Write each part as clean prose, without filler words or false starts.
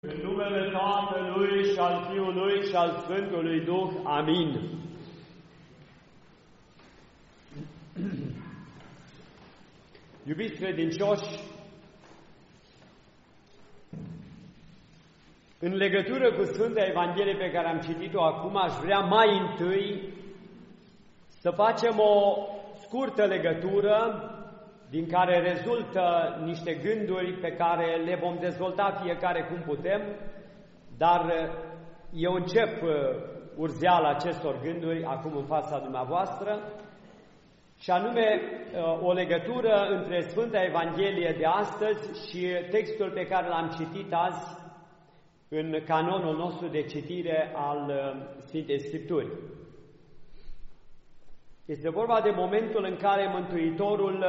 În numele Tatălui și al Fiului și al Sfântului Duh. Amin. Iubiți credincioși, în legătură cu Sfânta Evanghelie pe care am citit-o acum, aș vrea mai întâi să facem o scurtă legătură din care rezultă niște gânduri pe care le vom dezvolta fiecare cum putem, dar eu încep urzeala acestor gânduri acum în fața dumneavoastră, și anume o legătură între Sfânta Evanghelie de astăzi și textul pe care l-am citit azi în canonul nostru de citire al Sfintei Scripturi. Este vorba de momentul în care Mântuitorul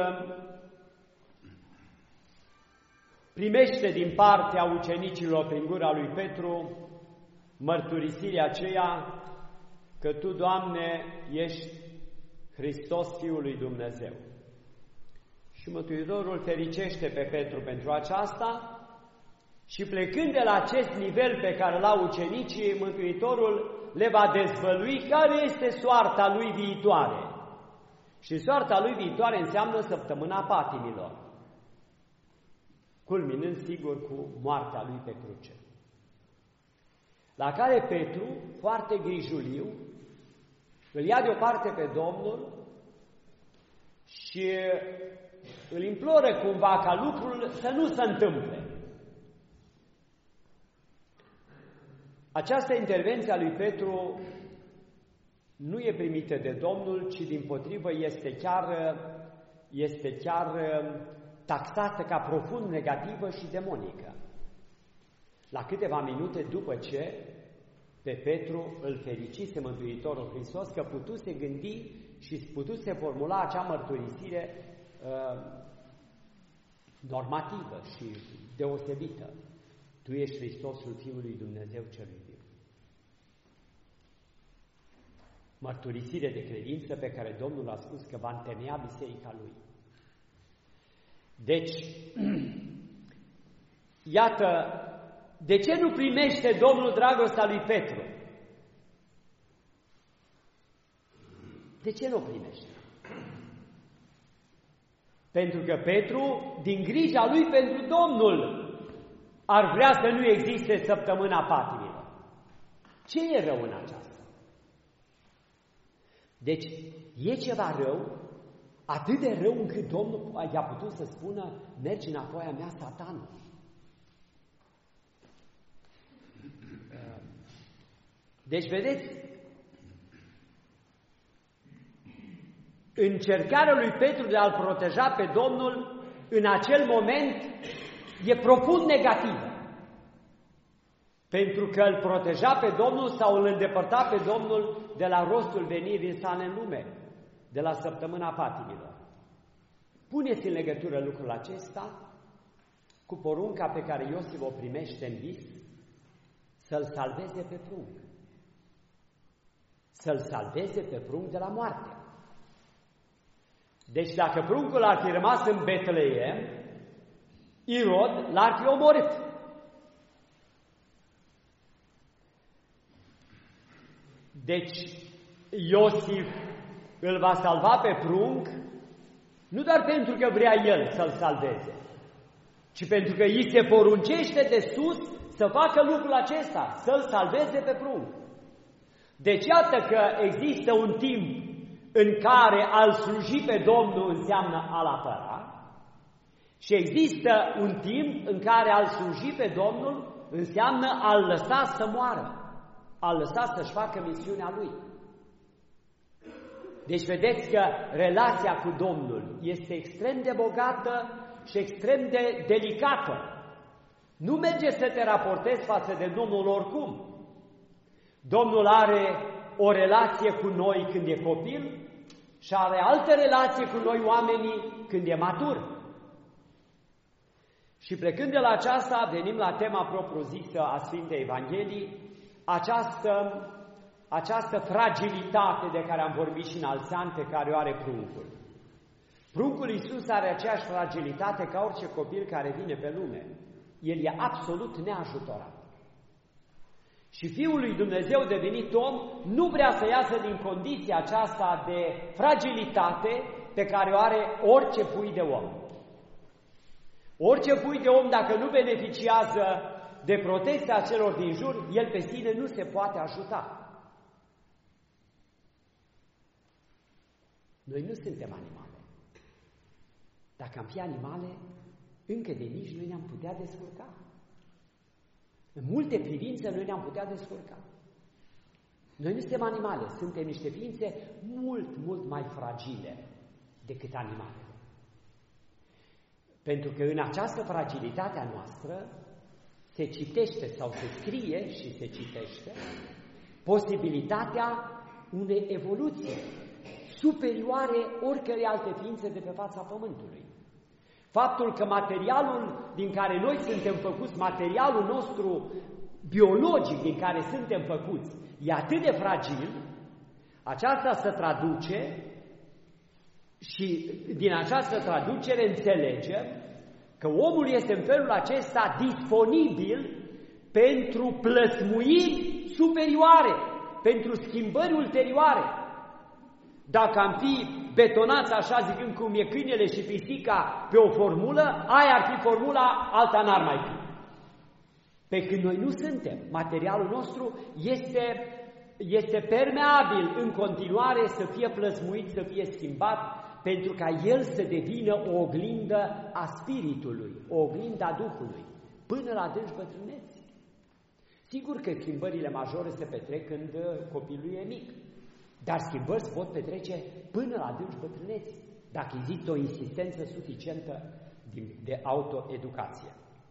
primește din partea ucenicilor prin gura lui Petru mărturisirea aceea că Tu, Doamne, ești Hristos, Fiul lui Dumnezeu. Și Mântuitorul fericește pe Petru pentru aceasta și plecând de la acest nivel pe care l-au ucenicii, Mântuitorul le va dezvălui care este soarta lui viitoare. Și soarta lui viitoare înseamnă săptămâna patimilor, culminând sigur cu moartea lui pe cruce. La care Petru, foarte grijuliu, îl ia deoparte pe Domnul și îl imploră cumva ca lucrul să nu se întâmple. Această intervenție a lui Petru nu e primită de Domnul, ci dimpotrivă este chiar taxată ca profund negativă și demonică. La câteva minute după ce pe Petru îl fericise Mântuitorul Hristos că putuse gândi și putuse formula acea mărturisire normativă și deosebită. Tu ești Hristosul Fiului lui Dumnezeu celui viu. Mărturisire de credință pe care Domnul a spus că va întemeia biserica Lui. Deci, iată, de ce nu primește Domnul dragostea lui Petru? De ce nu primește? Pentru că Petru, din grija lui pentru Domnul, ar vrea să nu existe săptămâna patimilor. Ce e rău în aceasta? Deci, e ceva rău, atât de rău încât Domnul i-a putut să spună, mergi înapoi a mea, Satan. Deci, vedeți, încercarea lui Petru de a-l proteja pe Domnul în acel moment e profund negativă. Pentru că îl proteja pe Domnul sau îl îndepărta pe Domnul de la rostul venirii sale în lume, de la săptămâna patimilor. Puneți în legătură lucrul acesta cu porunca pe care Iosif o primește în vis, să-l salveze pe prunc. Să-l salveze pe prunc de la moarte. Deci dacă pruncul ar fi rămas în Betleem, Irod l-ar fi omorât. Deci Iosif îl va salva pe prunc nu doar pentru că vrea el să-l salveze, ci pentru că îi se poruncește de sus să facă lucrul acesta, să-l salveze pe prunc. Deci iată că există un timp în care a-L sluji pe Domnul înseamnă a-L apăra și există un timp în care a-L sluji pe Domnul înseamnă a-L lăsa să moară, a-L lăsa să-și facă misiunea Lui. Deci vedeți că relația cu Domnul este extrem de bogată și extrem de delicată. Nu merge să te raportezi față de Domnul oricum. Domnul are o relație cu noi când e copil și are altă relație cu noi oamenii când e matur. Și plecând de la aceasta, venim la tema propriu-zisă a Sfintei Evangheliei, această fragilitate de care am vorbit și în alți ani, pe care o are pruncul. Pruncul Iisus are aceeași fragilitate ca orice copil care vine pe lume. El e absolut neajutorat. Și Fiul lui Dumnezeu devenit om nu vrea să iasă din condiția aceasta de fragilitate pe care o are orice pui de om. Orice pui de om, dacă nu beneficiază de protecția celor din jur, el pe sine nu se poate ajuta. Noi nu suntem animale. Dacă am fi animale, încă de nici noi ne-am putea descurca. În multe privințe noi ne-am putea descurca. Noi nu suntem animale, suntem niște ființe mult mai fragile decât animalele. Pentru că în această fragilitate a noastră se citește sau se scrie și se citește posibilitatea unei evoluții superioare oricărei alte ființe de pe fața Pământului. Faptul că materialul din care noi suntem făcuți, materialul nostru biologic din care suntem făcuți, e atât de fragil, aceasta se traduce și din această traducere înțelegem că omul este în felul acesta disponibil pentru plăsmuiri superioare, pentru schimbări ulterioare. Dacă am fi betonați așa zicând cum e câinele și pisica pe o formulă, aia ar fi formula, alta n-ar mai fi. Pe când noi nu suntem, materialul nostru este permeabil în continuare să fie plăsmuit, să fie schimbat, pentru ca el să devină o oglindă a spiritului, o oglindă a Duhului, până la adânci bătrâneți. Sigur că schimbările majore se petrec când copilul e mic, dar schimbări se pot petrece până la adânci bătrâneți, dacă există o insistență suficientă de autoeducație.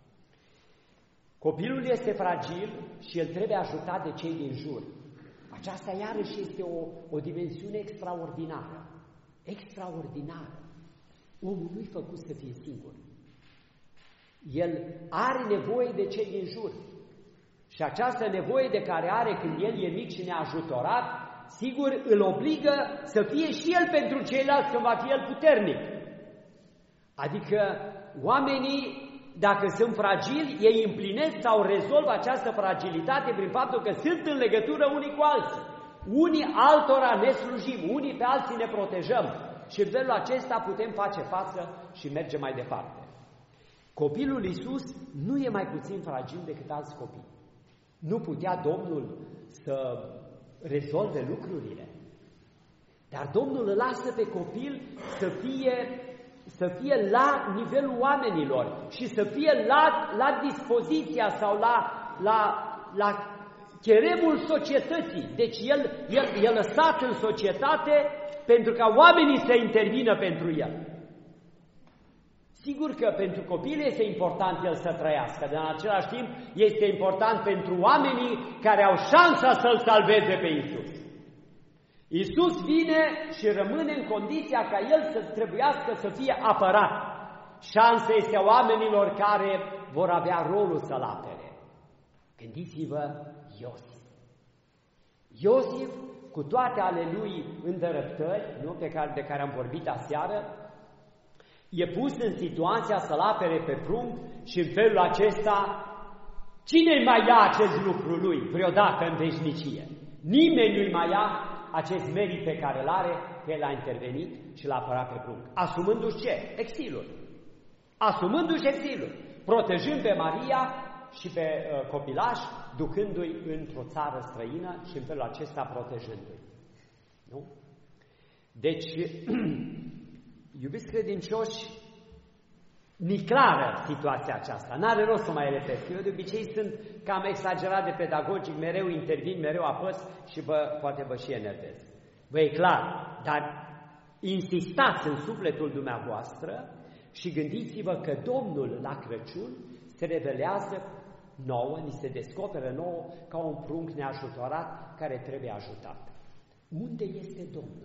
Copilul este fragil și el trebuie ajutat de cei din jur. Aceasta iarăși este o dimensiune extraordinară. Extraordinară. Omul nu-i făcut să fie singur. El are nevoie de cei din jur. Și această nevoie de care are când el e mic și neajutorat, sigur îl obligă să fie și el pentru ceilalți când va fi el puternic. Adică oamenii, dacă sunt fragili, ei împlinesc sau rezolvă această fragilitate prin faptul că sunt în legătură unii cu alții. Unii altora ne slujim, unii pe alții ne protejăm și în felul acesta putem face față și merge mai departe. Copilul Iisus nu e mai puțin fragil decât alți copii. Nu putea Domnul să rezolve lucrurile, dar Domnul îl lasă pe copil să fie la nivelul oamenilor și să fie la dispoziția sau la cheremul societății. Deci el e lăsat în societate pentru ca oamenii să intervină pentru el. Sigur că pentru copil este important el să trăiască, dar în același timp este important pentru oamenii care au șansa să-L salveze pe Iisus. Iisus vine și rămâne în condiția ca El să trebuiască să fie apărat. Șansa este a oamenilor care vor avea rolul să-L apere. Gândiți-vă Iosif. Iosif, cu toate ale lui îndărăptări, de care am vorbit aseară, e pus în situația să-l apere pe prunc și în felul acesta, cine mai ia acest lucru lui vreodată în veșnicie? Nimeni nu-i mai ia acest merit pe care îl are, că el a intervenit și l-a apărat pe prunc. Asumându-și ce? Exilul. Asumându-și exilul. Protejând pe Maria și pe copilaș, ducându-i într-o țară străină și în felul acesta protejându-i. Nu? Deci, iubiți credincioși, mi-e clară situația aceasta. N-are rost să mai repet. Eu de obicei sunt cam exagerat de pedagogic, mereu intervin, mereu apăs și poate vă și enervez. Vă e clar, dar insistați în sufletul dumneavoastră și gândiți-vă că Domnul la Crăciun se revelează nouă, ni se descoperă nouă ca un prunc neajutorat care trebuie ajutat. Unde este Domnul?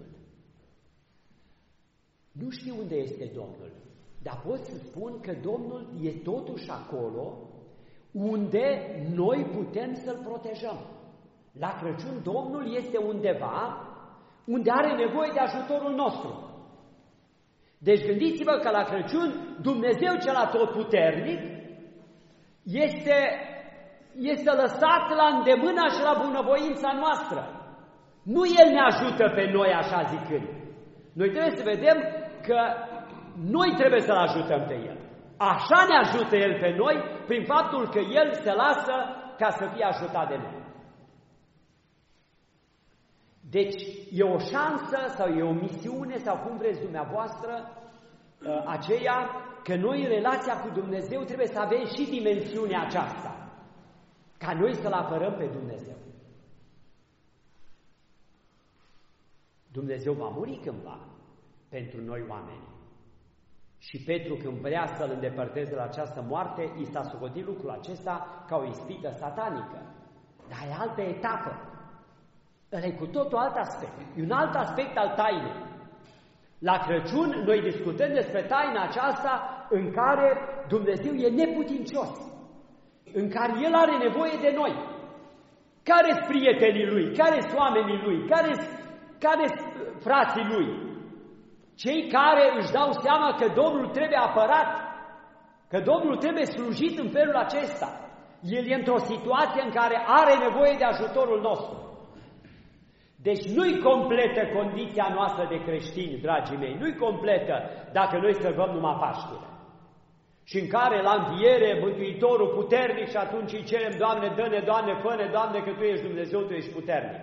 Nu știu unde este Domnul, dar pot să spun că Domnul e totuși acolo unde noi putem să-L protejăm. La Crăciun Domnul este undeva unde are nevoie de ajutorul nostru. Deci gândiți-vă că la Crăciun Dumnezeu cel atotputernic este lăsat la îndemâna și la bunăvoința noastră. Nu El ne ajută pe noi așa zicând. Noi trebuie să vedem că noi trebuie să-L ajutăm pe El. Așa ne ajută El pe noi prin faptul că El se lasă ca să fie ajutat de noi. Deci e o șansă sau e o misiune sau cum vreți dumneavoastră aceea că noi în relația cu Dumnezeu trebuie să avem și dimensiunea aceasta. Ca noi să-L apărăm pe Dumnezeu. Dumnezeu va muri cândva pentru noi oameni. Și Petru, când vrea să-L îndepărteze la această moarte, i s-a socotit lucrul acesta ca o ispită satanică. Dar e altă etapă. Ăla e cu totul alt aspect. E un alt aspect al tainei. La Crăciun noi discutăm despre taina aceasta în care Dumnezeu e neputincios. În care El are nevoie de noi. Care-s prietenii Lui? Care-s oamenii Lui? Care-s frații Lui? Cei care își dau seama că Domnul trebuie apărat, că Domnul trebuie slujit în felul acesta. El e într-o situație în care are nevoie de ajutorul nostru. Deci nu-i completă condiția noastră de creștini, dragii mei, nu-i completă dacă noi sărbăm numai Paștele. Și în care la înviere Mântuitorul puternic și atunci îi cerem, Doamne, dă-ne, Doamne, fă-ne, Doamne, că Tu ești Dumnezeu, Tu ești puternic.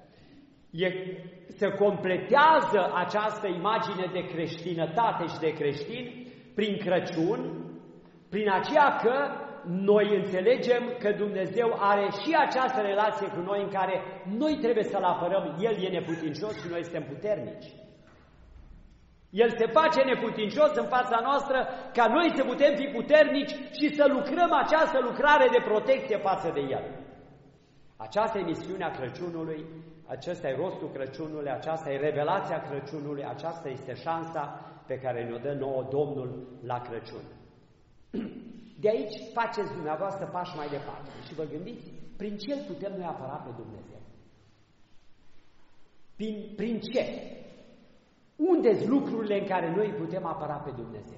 Se completează această imagine de creștinătate și de creștin prin Crăciun, prin aceea că noi înțelegem că Dumnezeu are și această relație cu noi în care noi trebuie să-L apărăm. El e neputincios și noi suntem puternici. El se face neputincios în fața noastră ca noi să putem fi puternici și să lucrăm această lucrare de protecție față de El. Aceasta e misiunea Crăciunului, acesta e rostul Crăciunului, aceasta e revelația Crăciunului, aceasta este șansa pe care ne-o dă nouă Domnul la Crăciun. De aici faceți dumneavoastră pași mai departe și vă gândiți prin ce putem noi apăra pe Dumnezeu. Prin ce? Unde-s lucrurile în care noi putem apăra pe Dumnezeu?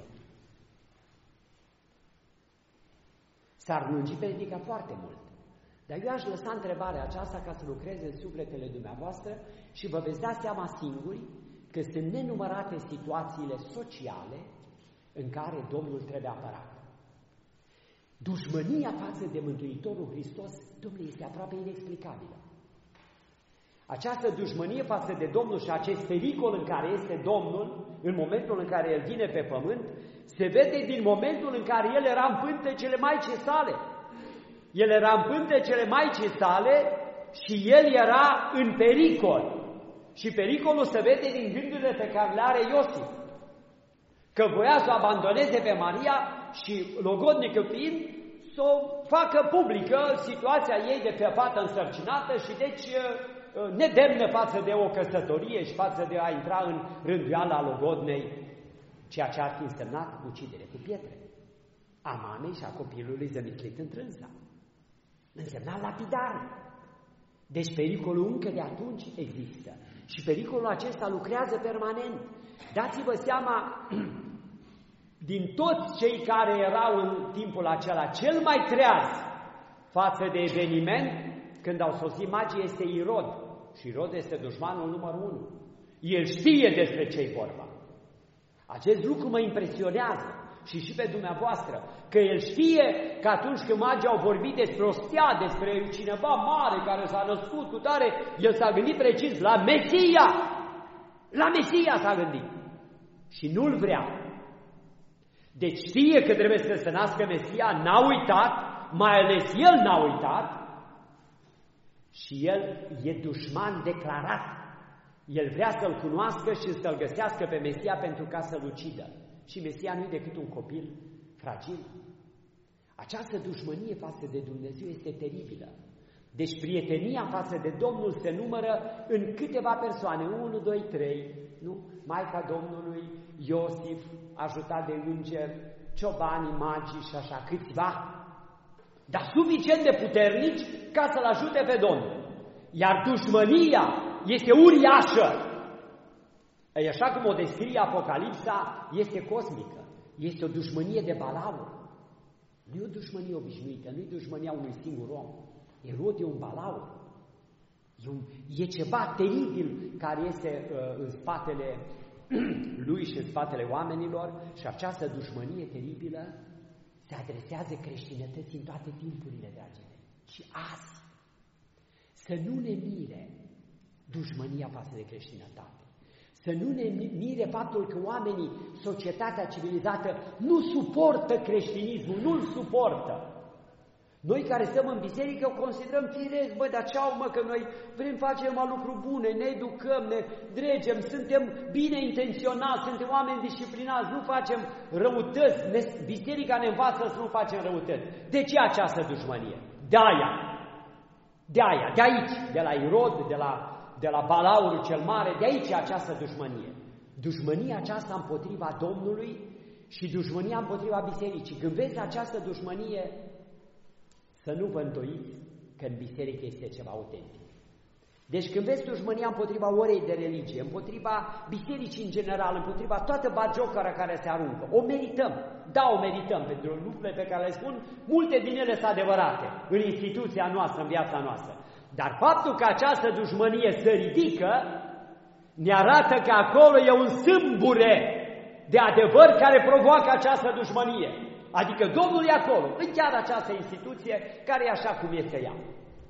S-ar lungi predica foarte mult. Dar eu aș lăsa întrebarea aceasta ca să lucreze în sufletele dumneavoastră și vă veți da seama singuri că sunt nenumărate situațiile sociale în care Domnul trebuie apărat. Dușmânia față de Mântuitorul Hristos, Domnul, este aproape inexplicabilă. Această dușmânie față de Domnul și acest pericol în care este Domnul, în momentul în care El vine pe pământ, se vede din momentul în care El era în pântecele Maicii sale. El era în pântecele Maicii sale și El era în pericol. Și pericolul se vede din gândurile pe care le are Iosif. Că voia să o abandoneze pe Maria și, logodnică fiind, să o facă publică situația ei de fată însărcinată și deci nedemnă față de o căsătorie și față de a intra în rânduiala logodnei, ceea ce ar fi însemnat ucidere cu pietre a mamei și a copilului zămislit întrânsa. Însemna lapidare. Deci pericolul încă de atunci există. Și pericolul acesta lucrează permanent. Dați-vă seama, din toți cei care erau în timpul acela, cel mai treaz față de eveniment, când au sosit magii, este Irod. Și Irod este dușmanul numărul 1. El știe despre ce-i vorba. Acest lucru mă impresionează și pe dumneavoastră, că el știe că atunci când magii au vorbit despre o stea, despre cineva mare care s-a născut cu tare, el s-a gândit precis la Mesia. La Mesia s-a gândit. Și nu-l vrea. Deci știe că trebuie să se nască Mesia, n-a uitat, mai ales el n-a uitat, și el e dușman declarat. El vrea să-l cunoască și să-l găsească pe Mesia pentru ca să-l ucidă. Și Mesia nu e decât un copil fragil. Această dușmănie față de Dumnezeu este teribilă. Deci prietenia față de Domnul se numără în câteva persoane, 1, 2, 3, nu? Maica Domnului, Iosif, ajutat de îngeri, ciobanii, magii și așa, câțiva, dar suficient de puternici ca să-l ajute pe Domnul. Iar dușmănia este uriașă. E așa cum o descrie Apocalipsa, este cosmică. Este o dușmănie de balaur. Nu e o dușmănie obișnuită, nu e dușmânia unui singur om. Irod e un balaur. E ceva teribil care este în spatele lui și în spatele oamenilor și această dușmănie teribilă se adresează creștinătății în toate timpurile, dragii mei. Și azi să nu ne mire dușmănia față de creștinătate. Să nu ne mire faptul că oamenii, societatea civilizată, nu suportă creștinismul, nu-l suportă. Noi care stăm în biserică o considerăm firesc, dar ce-au că noi vrem face numai lucruri bune, ne educăm, ne dregem, suntem bine intenționați, suntem oameni disciplinați, nu facem răutăți, biserica ne învață să nu facem răutăți. De ce această dușmănie? De aici, de la Irod, de la Balaurul cel Mare, de aici această dușmănie. Dușmănia aceasta împotriva Domnului și dușmănia împotriva bisericii. Când vezi această dușmănie, să nu vă îndoiți că în biserică este ceva autentic. Deci când vezi dușmânia împotriva orei de religie, împotriva bisericii în general, împotriva toată bagiocăra care se aruncă, o merităm. Da, o merităm, pentru lucrurile pe care le spun, multe din ele sunt adevărate în instituția noastră, în viața noastră. Dar faptul că această dușmănie se ridică, ne arată că acolo e un sâmbure de adevăr care provoacă această dușmănie. Adică Domnul e acolo, în chiar această instituție care e așa cum este ea.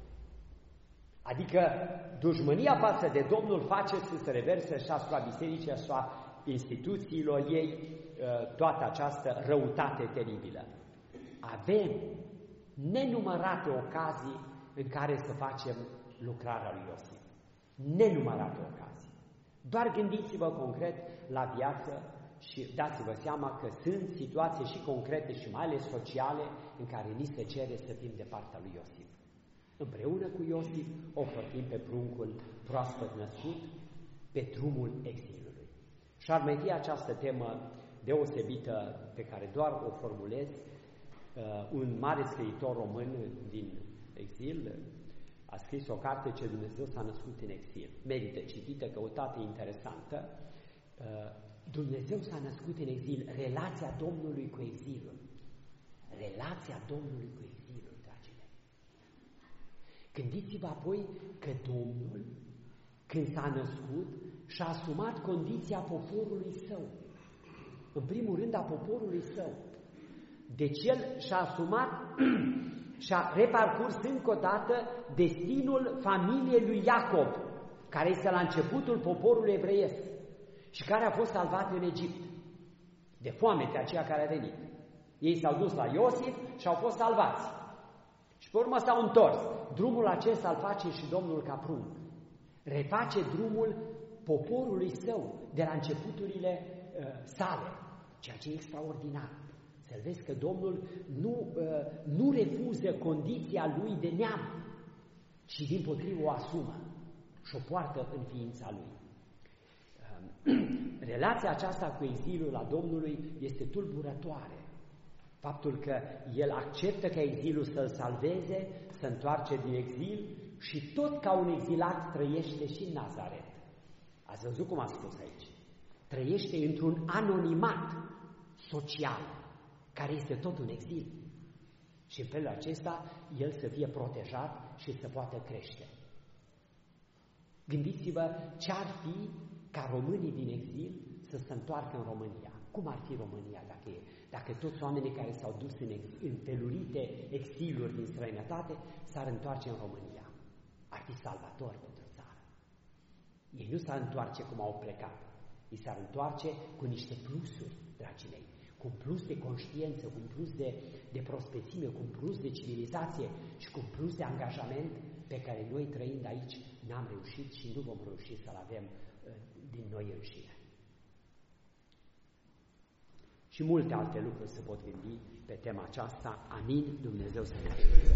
Adică dușmânia față de Domnul face să se reverse și asupra bisericii, asupra instituțiilor ei, toată această răutate teribilă. Avem nenumărate ocazii în care să facem lucrarea lui Iosif. Nenumărate ocazii. Doar gândiți-vă concret la viață și dați-vă seama că sunt situații și concrete și mai ales sociale în care ni se cere să fim de partea lui Iosif. Împreună cu Iosif ocrotim pe pruncul proaspăt născut pe drumul exilului. Și ar mai fi această temă deosebită pe care doar o formulez. Un mare scriitor român din exil a scris o carte Ce Dumnezeu s-a născut în exil. Merită citită, căutată, interesantă. Dumnezeu s-a născut în exil, relația Domnului cu exilul. Relația Domnului cu exilul, dragii mei. Gândiți-vă apoi că Domnul, când s-a născut, și-a asumat condiția poporului său. În primul rând a poporului său. Deci el și-a asumat și-a reparcurs încă o dată destinul familiei lui Iacob, care este la începutul poporului evreiesc și care a fost salvat în Egipt de foamea aceea care a venit. Ei s-au dus la Iosif și au fost salvați. Și pe urmă s-au întors. Drumul acesta îl face și Domnul ca prunc. Reface drumul poporului său de la începuturile sale, ceea ce e extraordinar. Să vezi că Domnul nu refuză condiția lui de neam, ci dimpotrivă o asumă și o poartă în ființa lui. Relația aceasta cu exilul a Domnului este tulburătoare. Faptul că el acceptă ca exilul să-l salveze, să întoarce din exil și tot ca un exilat trăiește și în Nazaret. Ați văzut cum a spus aici? Trăiește într-un anonimat social, care este tot un exil. Și în felul acesta el să fie protejat și să poată crește. Gândiți-vă ce ar fi ca românii din exil să se întoarcă în România. Cum ar fi România dacă toți oamenii care s-au dus în felurite exiluri din străinătate s-ar întoarce în România? Ar fi salvator pentru țară. Ei nu s-ar întoarce cum au plecat. Ei s-ar întoarce cu niște plusuri, dragii mei, cu un plus de conștiință, cu un plus de prospețime, cu un plus de civilizație și cu un plus de angajament pe care noi trăind aici n-am reușit și nu vom reuși să-l avem din noi înșine. Și multe alte lucruri se pot gândi pe tema aceasta. Amin. Dumnezeu să ne ajute.